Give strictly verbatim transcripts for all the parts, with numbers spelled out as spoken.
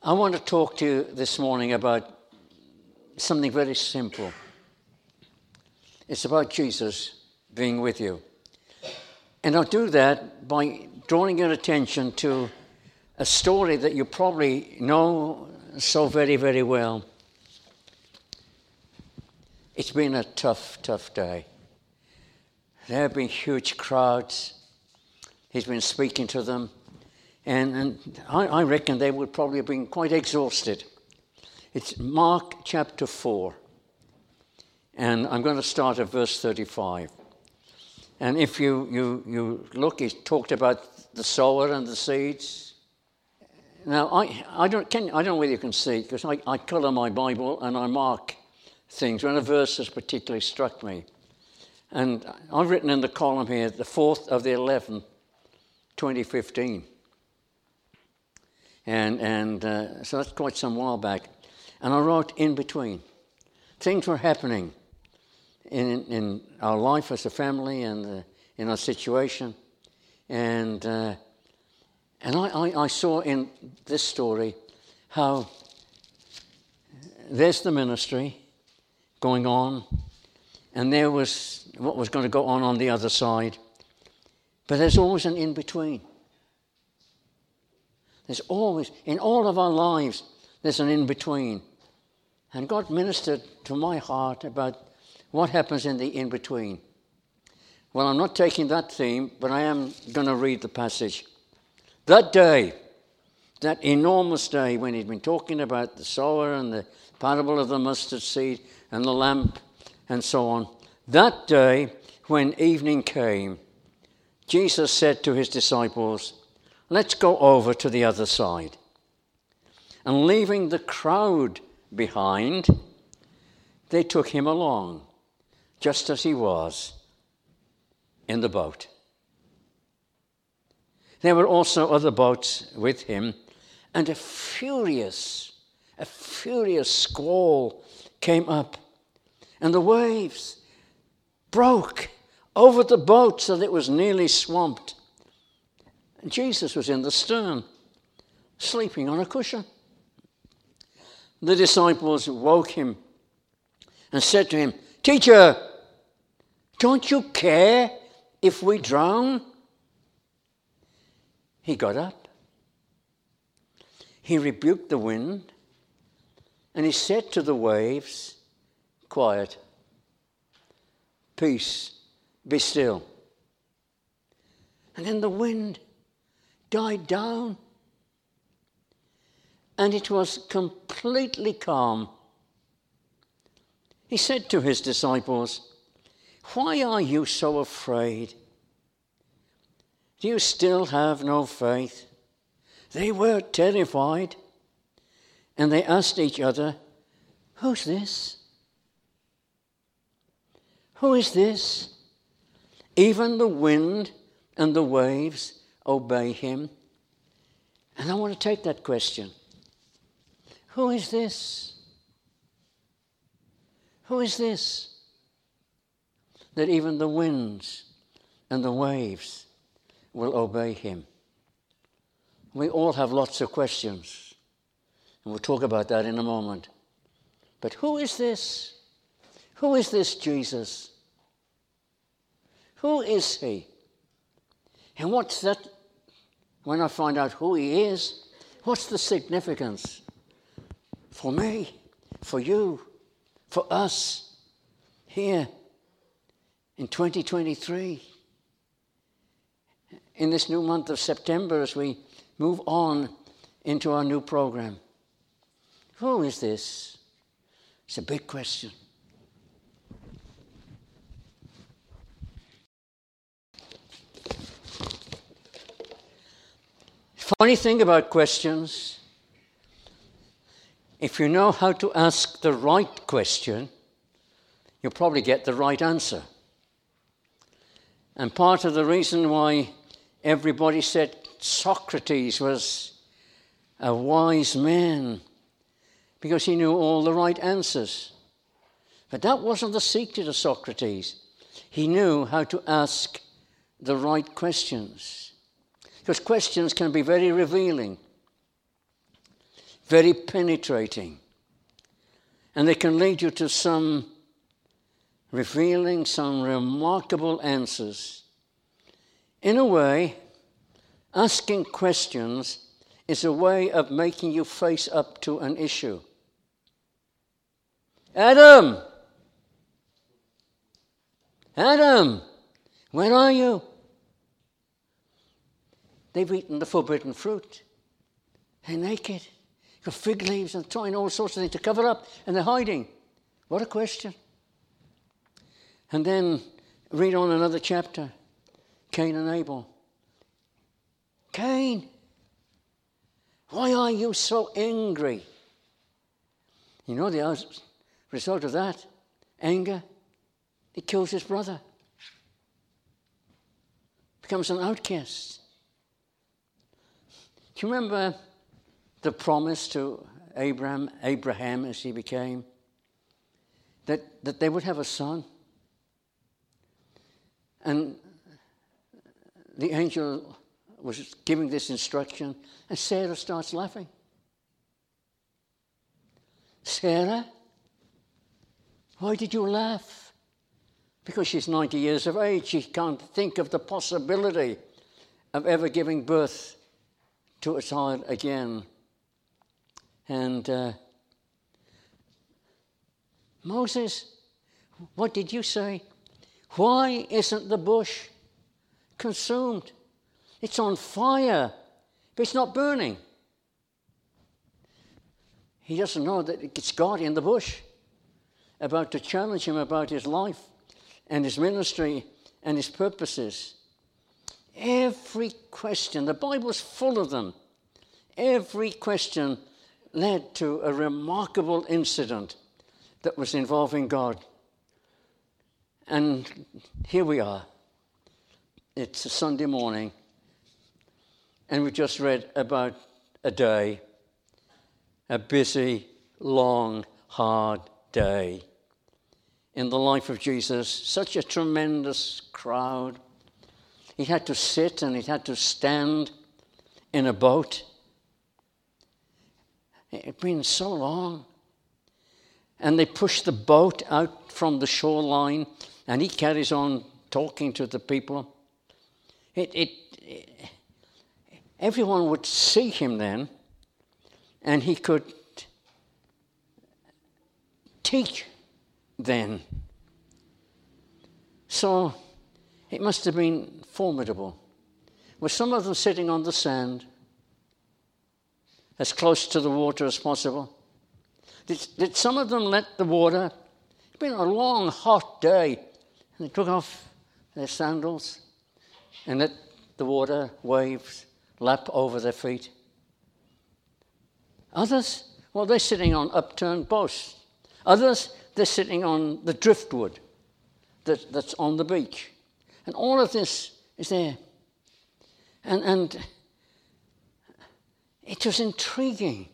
I want to talk to you this morning about something very simple. It's about Jesus being with you. And I'll do that by drawing your attention to a story that you probably know so very, very well. It's been a tough, tough day. There have been huge crowds. He's been speaking to them. And, and I, I reckon they would probably have been quite exhausted. It's Mark chapter four. And I'm going to start at verse thirty-five. And if you, you, you look, he talked about the sower and the seeds. Now, I, I, don't, can, I don't know whether you can see, because I, I colour my Bible and I mark things when a verse has particularly struck me. And I've written in the column here, the fourth of the eleventh, twenty fifteen. And, and uh, so that's quite some while back. And I wrote in between. Things were happening in, in our life as a family and uh, in our situation. And uh, and I, I, I saw in this story how there's the ministry going on, and there was what was going to go on on the other side. But there's always an in-between. There's always, in all of our lives, there's an in-between. And God ministered to my heart about what happens in the in-between. Well, I'm not taking that theme, but I am going to read the passage. That day, that enormous day when he'd been talking about the sower and the parable of the mustard seed and the lamp and so on, that day when evening came, Jesus said to his disciples, "Let's go over to the other side." And leaving the crowd behind, they took him along, just as he was, in the boat. There were also other boats with him, and a furious, a furious squall came up, and the waves broke over the boat so that it was nearly swamped. And Jesus was in the stern, sleeping on a cushion. The disciples woke him and said to him, "Teacher, don't you care if we drown?" He got up. He rebuked the wind, and he said to the waves, "Quiet, peace, be still." And then the wind died down, and it was completely calm. He said to his disciples, "Why are you so afraid? Do you still have no faith?" They were terrified, and they asked each other, "Who's this? Who is this? Even the wind and the waves obey him." And I want to take that question. Who is this? Who is this? That even the winds and the waves will obey him. We all have lots of questions, and we'll talk about that in a moment. But who is this? Who is this Jesus? Who is he? And what's that, when I find out who he is, what's the significance for me, for you, for us here in twenty twenty-three, in this new month of September as we move on into our new program? Who is this? It's a big question. Funny thing about questions, if you know how to ask the right question, you'll probably get the right answer. And part of the reason why everybody said Socrates was a wise man, because he knew all the right answers. But that wasn't the secret of Socrates. He knew how to ask the right questions. Because questions can be very revealing. very penetrating. And they can lead you to some revealing, some remarkable answers. In a way, asking questions is a way of making you face up to an issue. Adam! Adam! Where are you? They've eaten the forbidden fruit. They're naked. Got fig leaves and tying all sorts of things to cover up, and they're hiding. What a question. And then read on another chapter. Cain and Abel. Cain, why are you so angry? You know the result of that? Anger. He kills his brother. Becomes an outcast. Do you remember the promise to Abraham, Abraham as he became, that, that they would have a son? And the angel was giving this instruction, and Sarah starts laughing. Sarah, why did you laugh? Because she's ninety years of age. She can't think of the possibility of ever giving birth to a child again. And uh, Moses, what did you say? Why isn't the bush consumed? It's on fire, but it's not burning. He doesn't know that it's God in the bush about to challenge him about his life and his ministry and his purposes. Every question, the Bible's full of them, every question led to a remarkable incident that was involving God. And here we are. It's a Sunday morning, and we just read about a day, a busy, long, hard day in the life of Jesus. Such a tremendous crowd. He had to sit and he had to stand in a boat. It had been so long. And they pushed the boat out from the shoreline, and he carries on talking to the people. It, it, it, everyone would see him then, and he could teach then. So it must have been formidable. Were some of them sitting on the sand, as close to the water as possible? Did, did some of them let the water? It's been a long, hot day, and they took off their sandals and let the water waves lap over their feet. Others, well, they're sitting on upturned boats. Others, they're sitting on the driftwood that, that's on the beach. And all of this is there. And, and it was intriguing.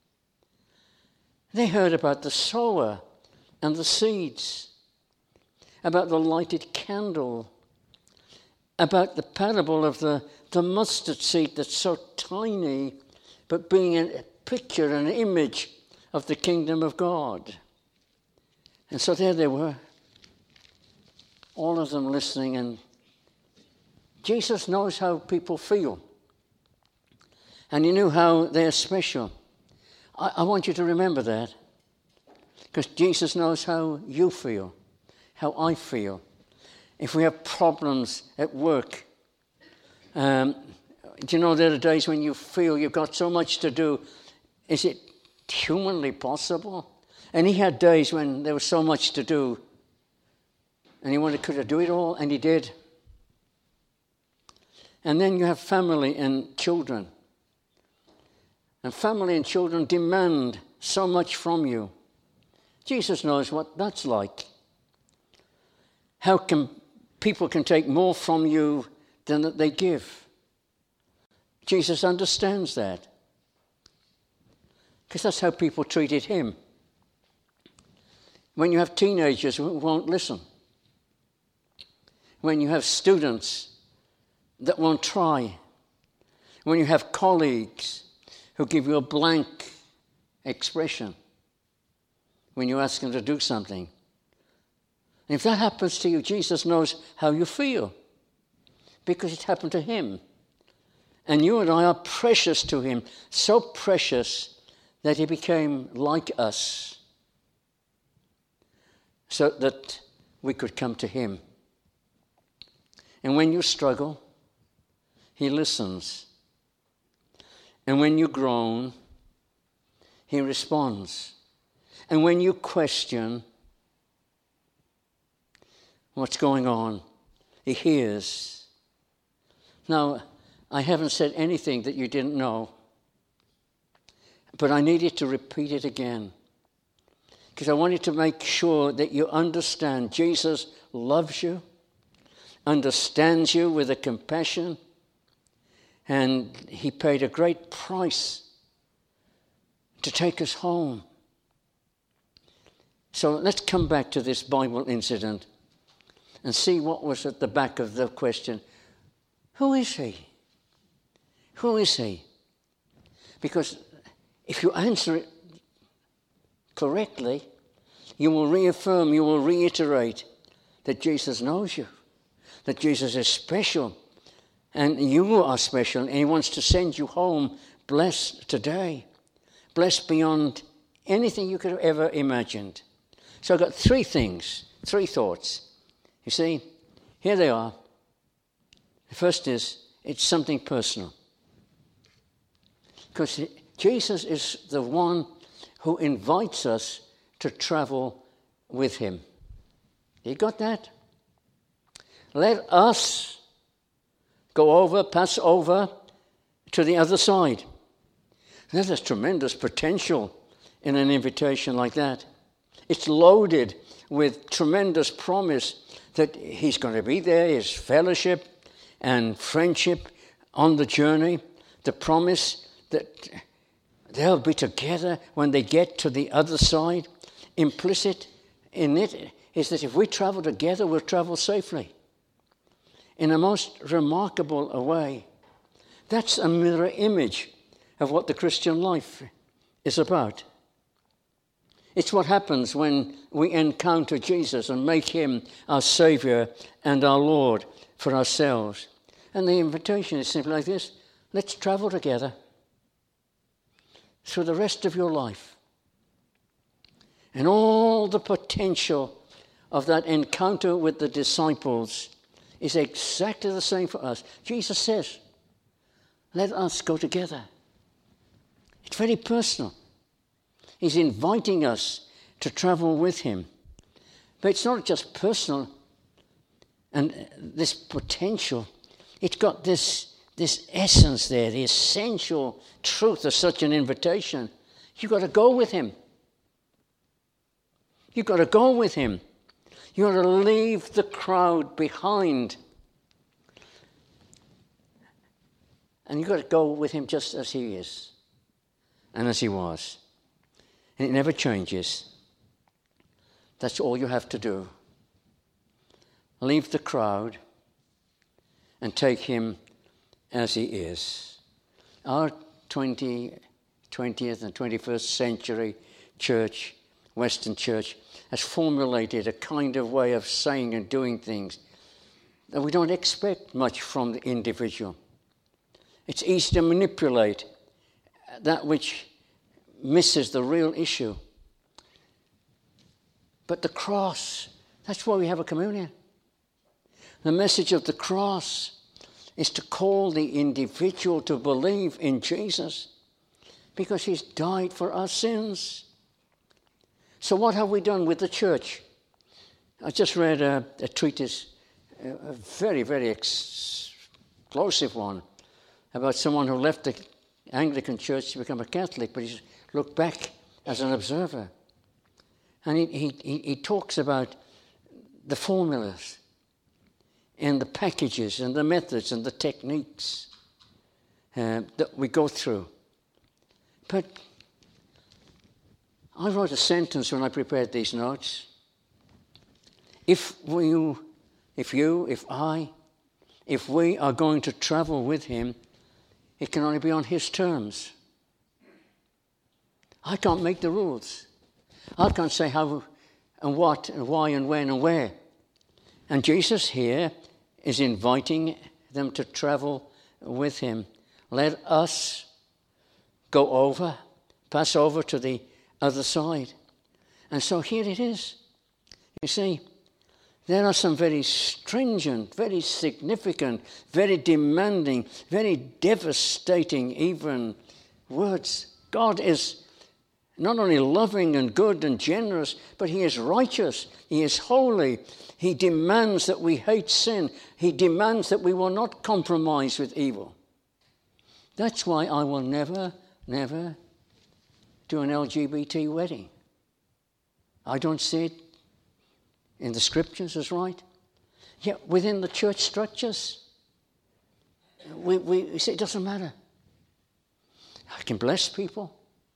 They heard about the sower and the seeds, about the lighted candle, about the parable of the, the mustard seed that's so tiny, but being a picture, an image of the kingdom of God. And so there they were, all of them listening, and Jesus knows how people feel. And he knew how they're special. I, I want you to remember that. Because Jesus knows how you feel, how I feel. If we have problems at work, um, do you know there are days when you feel you've got so much to do, is it humanly possible? And he had days when there was so much to do, and he wanted to do it all, and he did. And then you have family and children. And family and children demand so much from you. Jesus knows what that's like. How can people can take more from you than that they give? Jesus understands that. Because that's how people treated him. When you have teenagers who won't listen. When you have students that won't try. When you have colleagues who give you a blank expression when you ask him to do something. And if that happens to you, Jesus knows how you feel because it happened to him. And you and I are precious to him, so precious that he became like us so that we could come to him. And when you struggle, he listens. And when you groan, he responds. And when you question what's going on, he hears. Now, I haven't said anything that you didn't know, but I needed to repeat it again because I wanted to make sure that you understand Jesus loves you, understands you with a compassion, and he paid a great price to take us home. So let's come back to this Bible incident and see what was at the back of the question. Who is he? Who is he? Because if you answer it correctly, you will reaffirm, you will reiterate that Jesus knows you, that Jesus is special, and you are special, and he wants to send you home blessed today, blessed beyond anything you could have ever imagined. So I've got three things, three thoughts. You see, here they are. The first is, it's something personal. Because Jesus is the one who invites us to travel with him. You got that? Let us go over, pass over to the other side. Now, there's tremendous potential in an invitation like that. It's loaded with tremendous promise that he's going to be there, his fellowship and friendship on the journey, the promise that they'll be together when they get to the other side. Implicit in it is that if we travel together, we'll travel safely in a most remarkable way. That's a mirror image of what the Christian life is about. It's what happens when we encounter Jesus and make him our Savior and our Lord for ourselves. And the invitation is simply like this: let's travel together through the rest of your life. And all the potential of that encounter with the disciples is exactly the same for us. Jesus says, let us go together. It's very personal. He's inviting us to travel with him. But it's not just personal and this potential. It's got this, this essence there, the essential truth of such an invitation. You've got to go with him. You've got to go with him. You've got to leave the crowd behind. And you've got to go with him just as he is and as he was. And it never changes. That's all you have to do. Leave the crowd and take him as he is. Our twentieth and twenty-first century church, Western church, has formulated a kind of way of saying and doing things that we don't expect much from the individual. It's easy to manipulate that which misses the real issue. But the cross, that's why we have a communion. The message of the cross is to call the individual to believe in Jesus because he's died for our sins. So what have we done with the church? I just read a, a treatise, a very, very explosive one, about someone who left the Anglican church to become a Catholic, but he's looked back as an observer. And he, he, he talks about the formulas and the packages and the methods and the techniques uh, that we go through. But I wrote a sentence when I prepared these notes. If we, if you, if I, if we are going to travel with him, it can only be on his terms. I can't make the rules. I can't say how and what and why and when and where. And Jesus here is inviting them to travel with him. Let us go over, pass over to the other side. And so here it is. You see, there are some very stringent, very significant, very demanding, very devastating even words. God is not only loving and good and generous, but he is righteous. He is holy. He demands that we hate sin. He demands that we will not compromise with evil. That's why I will never, never do an L G B T wedding. I don't see it in the scriptures as right. Yet within the church structures, we, we, we say it doesn't matter. I can bless people.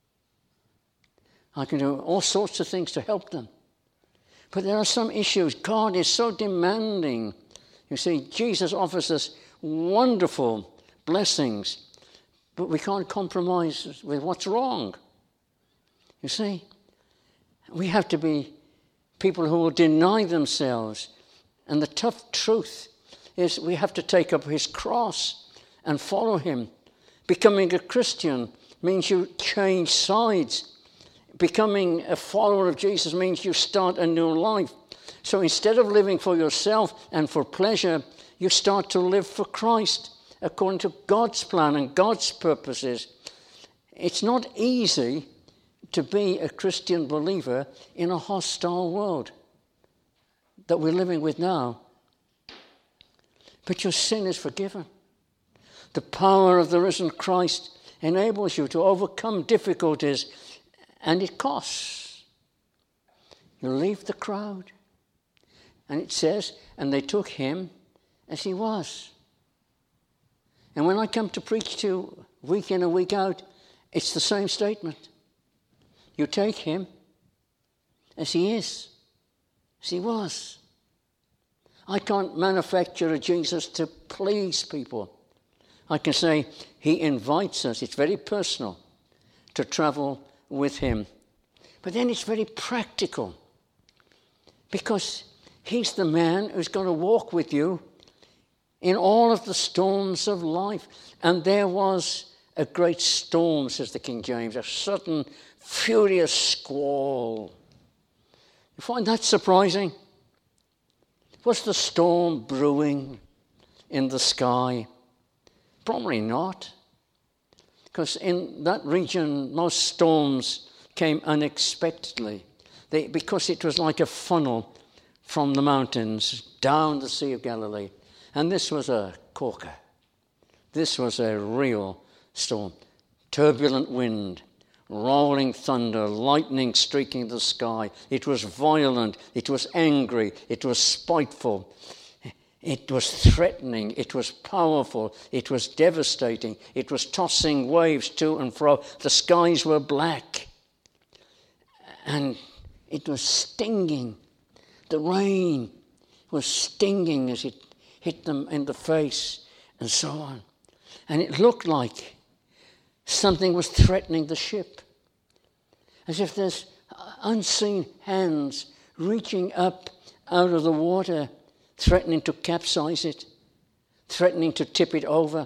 I can do all sorts of things to help them. But there are some issues. God is so demanding. You see, Jesus offers us wonderful blessings, but we can't compromise with what's wrong. You see, we have to be people who will deny themselves. And the tough truth is we have to take up his cross and follow him. Becoming a Christian means you change sides. Becoming a follower of Jesus means you start a new life. So instead of living for yourself and for pleasure, you start to live for Christ according to God's plan and God's purposes. It's not easy to be a Christian believer in a hostile world that we're living with now. But your sin is forgiven. The power of the risen Christ enables you to overcome difficulties, and it costs. You leave the crowd. And it says, and they took him as he was. And when I come to preach to week in and week out, it's the same statement. You take him as he is, as he was. I can't manufacture a Jesus to please people. I can say he invites us, it's very personal, to travel with him. But then it's very practical, because he's the man who's going to walk with you in all of the storms of life. And there was a great storm, says the King James, a sudden furious squall. You find that surprising? Was the storm brewing in the sky? Probably not. Because in that region, most storms came unexpectedly. They, because it was like a funnel from the mountains down the Sea of Galilee. And this was a corker. This was a real storm. Turbulent wind, rolling thunder, lightning streaking the sky. It was violent, it was angry, it was spiteful, it was threatening, it was powerful, it was devastating, it was tossing waves to and fro. The skies were black, and it was stinging. The rain was stinging as it hit them in the face, and so on. And it looked like something was threatening the ship, as if there's unseen hands reaching up out of the water, threatening to capsize it, threatening to tip it over.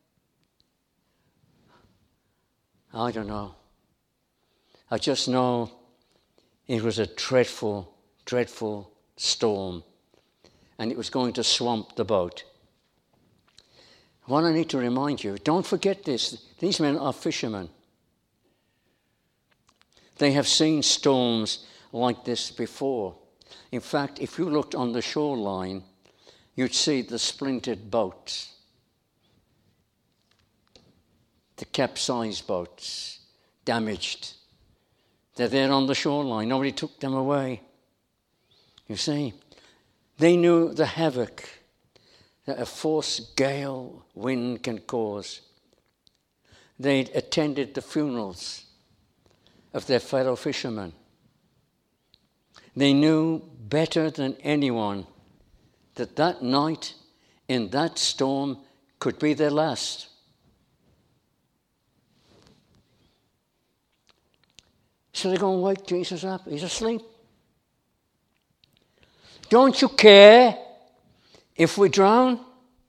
I don't know. I just know it was a dreadful, dreadful storm, and it was going to swamp the boat. What I need to remind you, don't forget this, these men are fishermen. They have seen storms like this before. In fact, if you looked on the shoreline, you'd see the splintered boats, the capsized boats, damaged. They're there on the shoreline. Nobody took them away. You see, they knew the havoc that a force gale wind can cause. They'd attended the funerals of their fellow fishermen. They knew better than anyone that that night in that storm could be their last. So they go and wake Jesus up. He's asleep. Don't you care if we drown?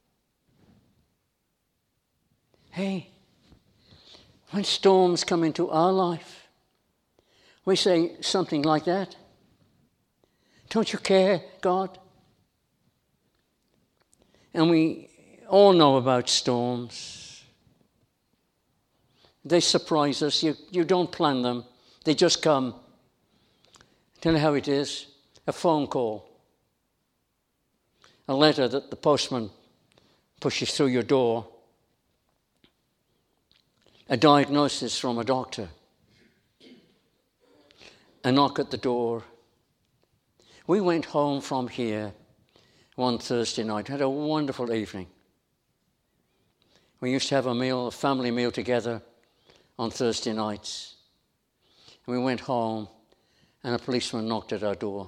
Hey, when storms come into our life, we say something like that. Don't you care, God? And we all know about storms. They surprise us. You, you don't plan them. They just come. Tell you how it is. A phone call. A letter that the postman pushes through your door. A diagnosis from a doctor. A knock at the door. We went home from here one Thursday night. Had a wonderful evening. We used to have a meal, a family meal together on Thursday nights. And we went home and a policeman knocked at our door.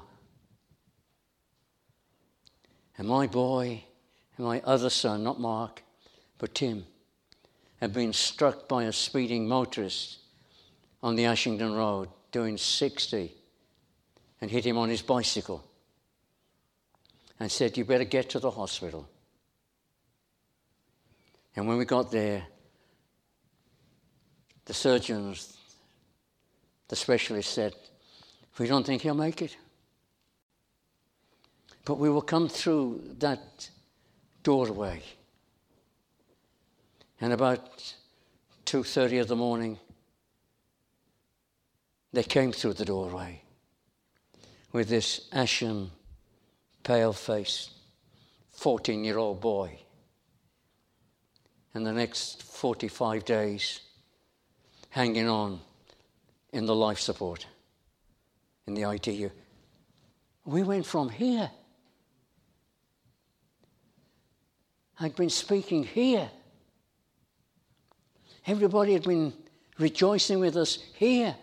And my boy and my other son, not Mark, but Tim, had been struck by a speeding motorist on the Ashington Road doing sixty and hit him on his bicycle and said, you better get to the hospital. And when we got there, the surgeons, the specialists said, we don't think he'll make it. But we will come through that doorway. And about two thirty of the morning, they came through the doorway with this ashen, pale-faced, fourteen-year-old boy. And the next forty-five days, hanging on in the life support, in the I T U. We went from here. I'd been speaking here. Everybody had been rejoicing with us here.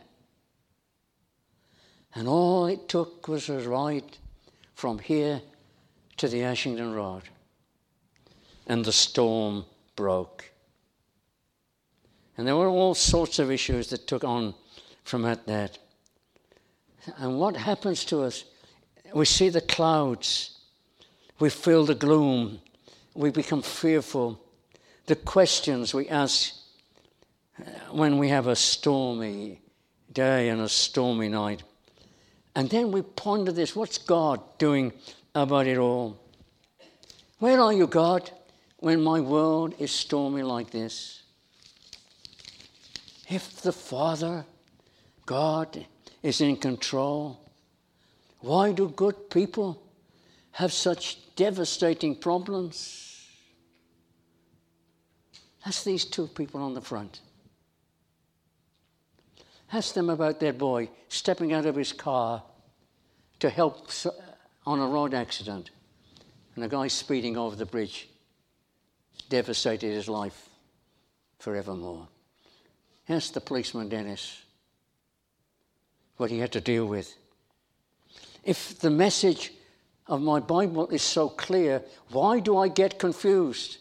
And all it took was a ride from here to the Ashington Road. And the storm broke. And there were all sorts of issues that took on from at that. And what happens to us? We see the clouds. We feel the gloom. We become fearful. The questions we ask when we have a stormy day and a stormy night. And then we ponder this. What's God doing about it all? Where are you, God, when my world is stormy like this? If the Father, God, is in control, why do good people have such devastating problems? That's these two people on the front. Ask them about their boy stepping out of his car to help on a road accident, and a guy speeding over the bridge devastated his life forevermore. Ask the policeman Dennis what he had to deal with. If the message of my Bible is so clear, why do I get confused?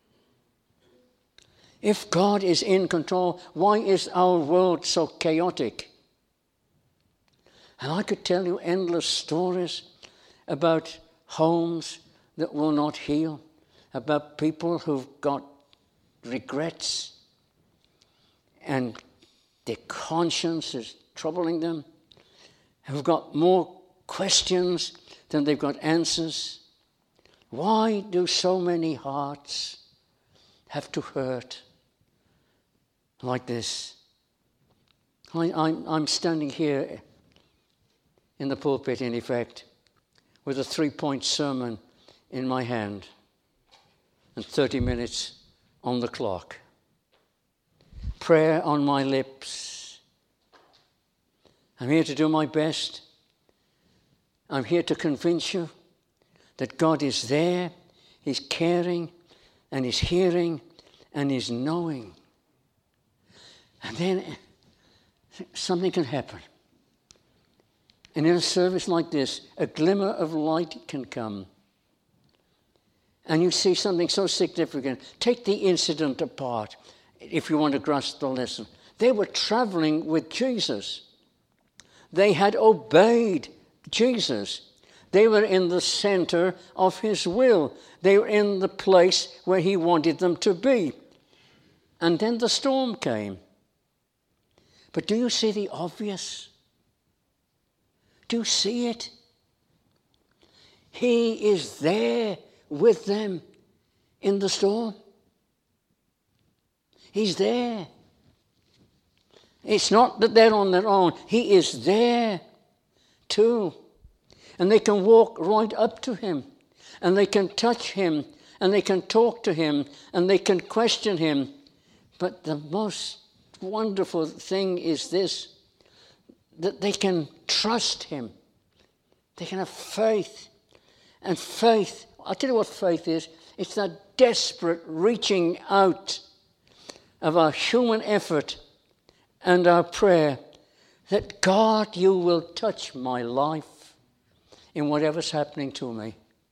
If God is in control, why is our world so chaotic? And I could tell you endless stories about homes that will not heal, about people who've got regrets and their conscience is troubling them, who've got more questions than they've got answers. Why do so many hearts have to hurt like this? I, I'm, I'm standing here in the pulpit, in effect, with a three-point sermon in my hand and thirty minutes on the clock. Prayer on my lips. I'm here to do my best. I'm here to convince you that God is there, He's caring, and He's hearing, and He's knowing. And then something can happen. And in a service like this, a glimmer of light can come. And you see something so significant. Take the incident apart, if you want to grasp the lesson. They were traveling with Jesus. They had obeyed Jesus. They were in the center of his will. They were in the place where he wanted them to be. And then the storm came. But do you see the obvious? Do you see it? He is there with them in the storm. He's there. It's not that they're on their own. He is there too. And they can walk right up to him. And they can touch him. And they can talk to him. And they can question him. But the most wonderful thing is this, that they can trust him. They can have faith. And faith, I'll tell you what faith is. It's that desperate reaching out of our human effort and our prayer that, God, you will touch my life in whatever's happening to me.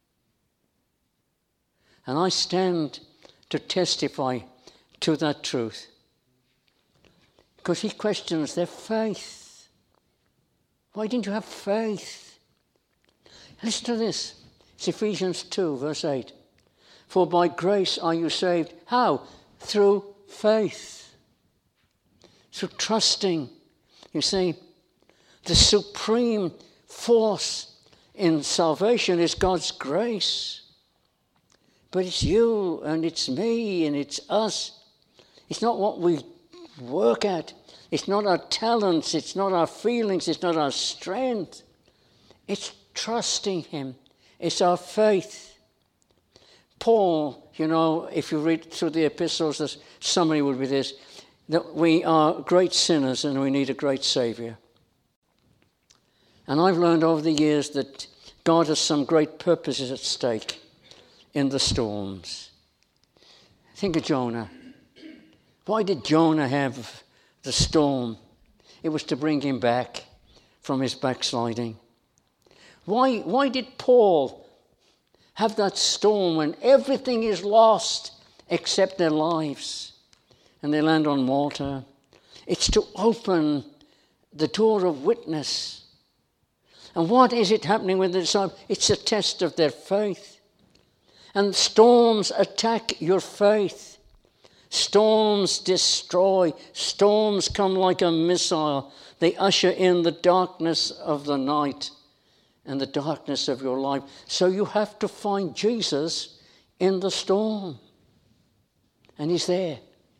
And I stand to testify to that truth. Because he questions their faith. Why didn't you have faith? Listen to this. It's Ephesians two, verse eight. For by grace are you saved. How? Through faith. Through trusting. You see, the supreme force in salvation is God's grace. But it's you and it's me and it's us. It's not what we work at. It's not our talents. It's not our feelings. It's not our strength. It's trusting him. It's our faith. Paul, you know, if you read through the epistles, the summary would be this, that we are great sinners and we need a great Saviour. And I've learned over the years that God has some great purposes at stake in the storms. Think of Jonah. Why did Jonah have the storm? It was to bring him back from his backsliding. Why, why did Paul have that storm when everything is lost except their lives and they land on Malta? It's to open the door of witness. And what is it happening with the disciples? It's a test of their faith. And storms attack your faith. Storms destroy. Storms come like a missile. They usher in the darkness of the night and the darkness of your life. So you have to find Jesus in the storm. And he's there.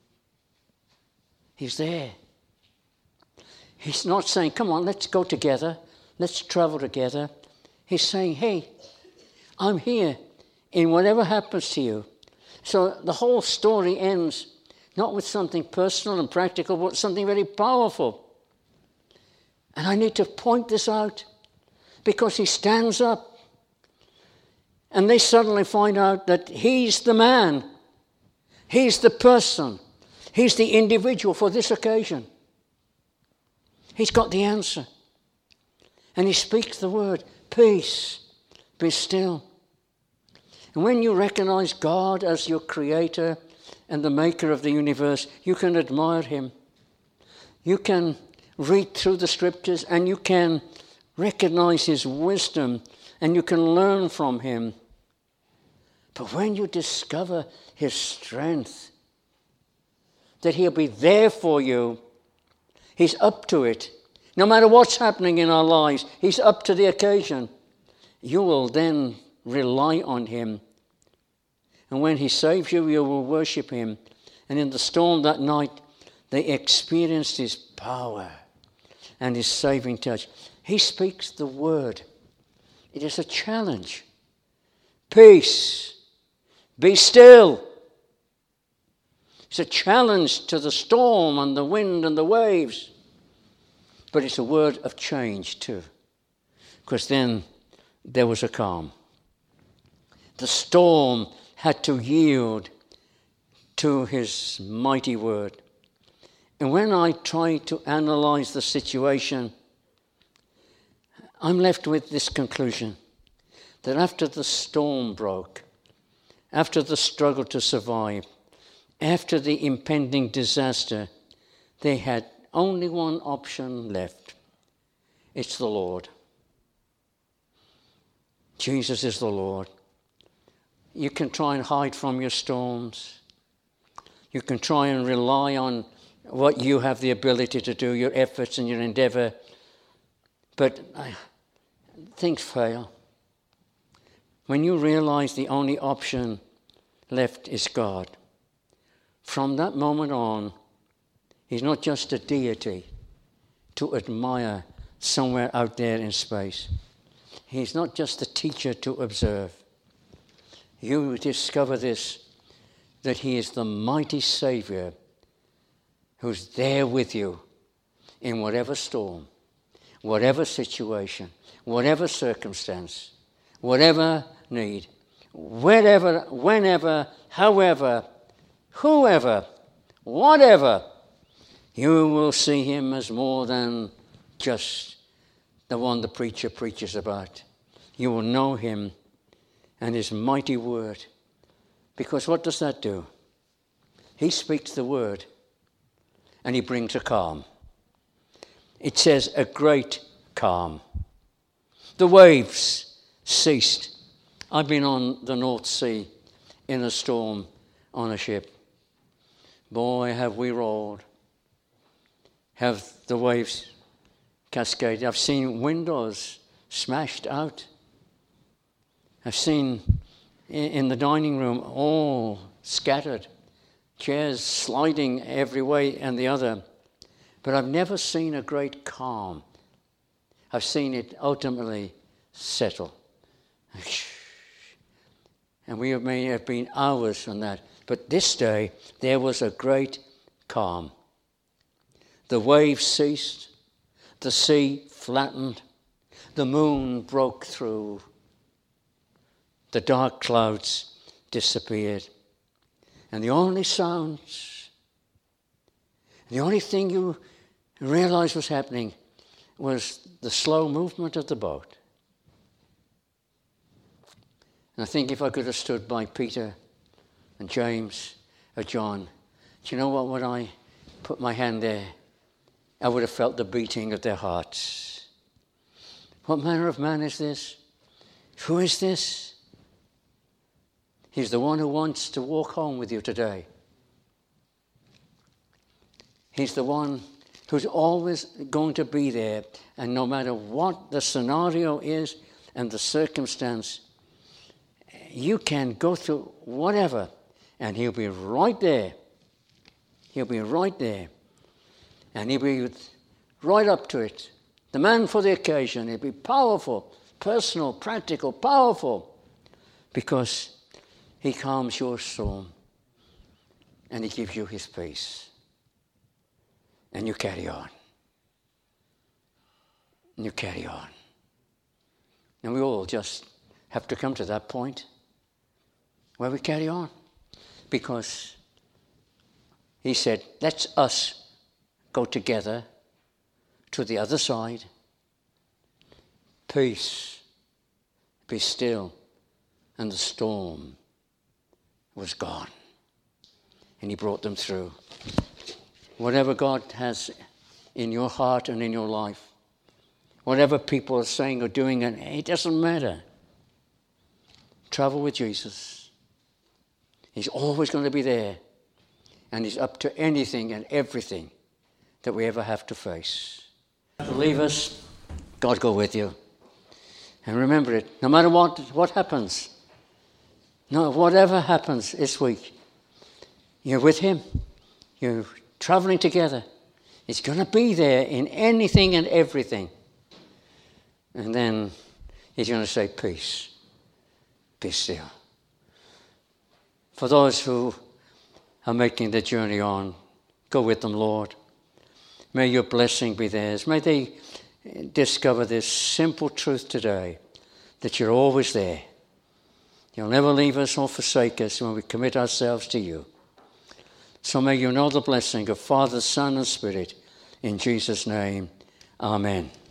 He's there. He's not saying, come on, let's go together. Let's travel together. He's saying, hey, I'm here in whatever happens to you. So the whole story ends not with something personal and practical, but something very powerful. And I need to point this out because he stands up and they suddenly find out that he's the man. He's the person. He's the individual for this occasion. He's got the answer. And he speaks the word, peace, be still. And when you recognize God as your creator and the maker of the universe, you can admire him. You can read through the scriptures and you can recognize his wisdom and you can learn from him. But when you discover his strength, that he'll be there for you, he's up to it. No matter what's happening in our lives, he's up to the occasion. You will then rely on him. And when he saves you, you will worship him. And in the storm that night, they experienced his power and his saving touch. He speaks the word. It is a challenge. Peace. Be still. It's a challenge to the storm and the wind and the waves. But it's a word of change too. Because then there was a calm. The storm had to yield to his mighty word. And when I try to analyze the situation, I'm left with this conclusion, that after the storm broke, after the struggle to survive, after the impending disaster, they had only one option left. It's the Lord. Jesus is the Lord. You can try and hide from your storms. You can try and rely on what you have the ability to do, your efforts and your endeavor. But uh, things fail. When you realize the only option left is God, from that moment on, he's not just a deity to admire somewhere out there in space. He's not just a teacher to observe. You discover this, that he is the mighty Savior who's there with you in whatever storm, whatever situation, whatever circumstance, whatever need, wherever, whenever, however, whoever, whatever. You will see him as more than just the one the preacher preaches about. You will know him and his mighty word. Because what does that do? He speaks the word and he brings a calm. It says a great calm. The waves ceased. I've been on the North Sea in a storm on a ship. Boy, have we rolled. Have the waves cascaded. I've seen windows smashed out. I've seen in the dining room all scattered, chairs sliding every way and the other. But I've never seen a great calm. I've seen it ultimately settle. And we may have been hours on that. But this day, there was a great calm. The waves ceased. The sea flattened. The moon broke through. The dark clouds disappeared. And the only sounds, the only thing you realized was happening was the slow movement of the boat. And I think if I could have stood by Peter and James or John, do you know what, when I put my hand there, I would have felt the beating of their hearts. What manner of man is this? Who is this? He's the one who wants to walk home with you today. He's the one who's always going to be there. And no matter what the scenario is and the circumstance, you can go through whatever, and he'll be right there. He'll be right there. And he'll be right up to it. The man for the occasion. He'll be powerful, personal, practical, powerful. Because he calms your storm. And he gives you his peace. And you carry on. And you carry on. And we all just have to come to that point where we carry on. Because he said, let's us go together to the other side. Peace, be still. And the storm was gone. And he brought them through. Whatever God has in your heart and in your life, whatever people are saying or doing, and it doesn't matter. Travel with Jesus. He's always going to be there. And he's up to anything and everything that we ever have to face. Leave us, God go with you. And remember it, no matter what, what happens, no, whatever happens this week, you're with him. You're traveling together. He's going to be there in anything and everything. And then he's going to say, peace. Be still. For those who are making the journey on, go with them, Lord. May your blessing be theirs. May they discover this simple truth today, that you're always there. You'll never leave us or forsake us when we commit ourselves to you. So may you know the blessing of Father, Son, and Spirit. In Jesus' name, amen.